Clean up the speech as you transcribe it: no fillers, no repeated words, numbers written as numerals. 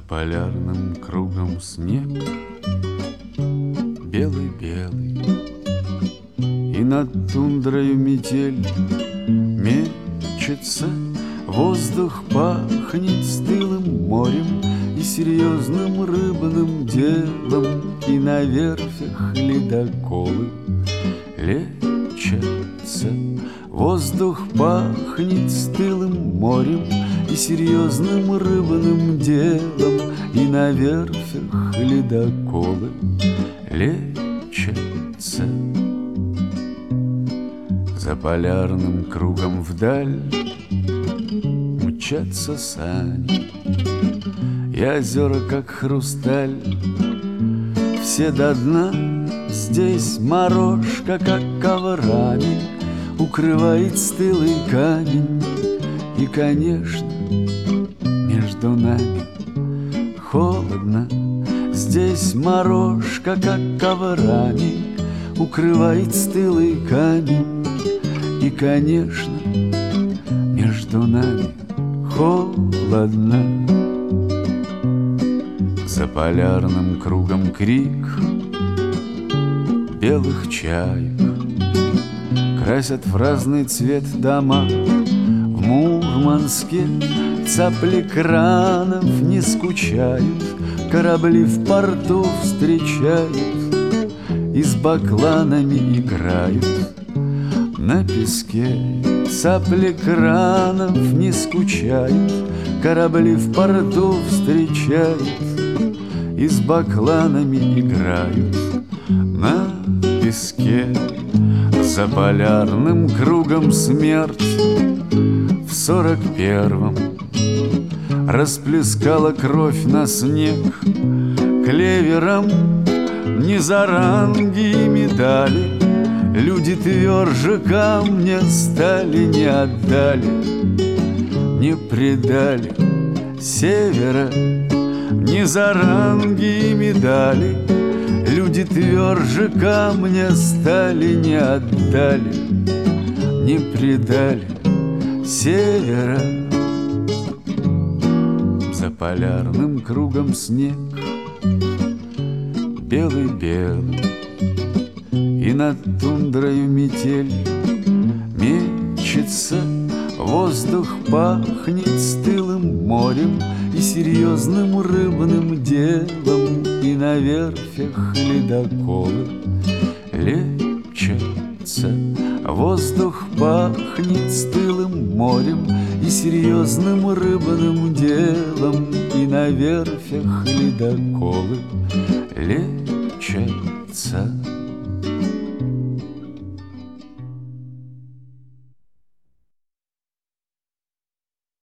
полярным кругом снег белый-белый, и над тундрою метель мечется. Воздух пахнет стылым морем и серьезным рыбным делом, и на верфях ледоколы лечатся. Воздух пахнет стылым морем и серьезным рыбным делом, и на верфях ледоколы лечатся. За полярным кругом вдаль мчатся сани, и озера, как хрусталь, все до дна. Здесь морожка, как коврами, укрывает стылый камень. И, конечно, между нами холодно. Здесь морожка, как коврами, укрывает стылый камень. И, конечно, между нами холодно. За полярным кругом крик белых чаек красят в разный цвет дома. В Мурманске цапли кранов не скучают, корабли в порту встречают и с бакланами играют. На песке цапли кранов не скучают, корабли в порту встречают и с бакланами играют. На песке за полярным кругом смерть в 41-м расплескала кровь на снег. Клевером не за ранги и медали люди тверже камня стали, не отдали, не предали севера. Не за ранги и медали люди тверже камня стали, не отдали, не предали севера. За полярным кругом снег белый-белый, и над тундрою метель мечется. Воздух пахнет стылым морем и серьезным рыбным делом, и на верфях ледоколы лечатся. Воздух пахнет стылым морем и серьезным рыбным делом, и на верфях ледоколы лечатся.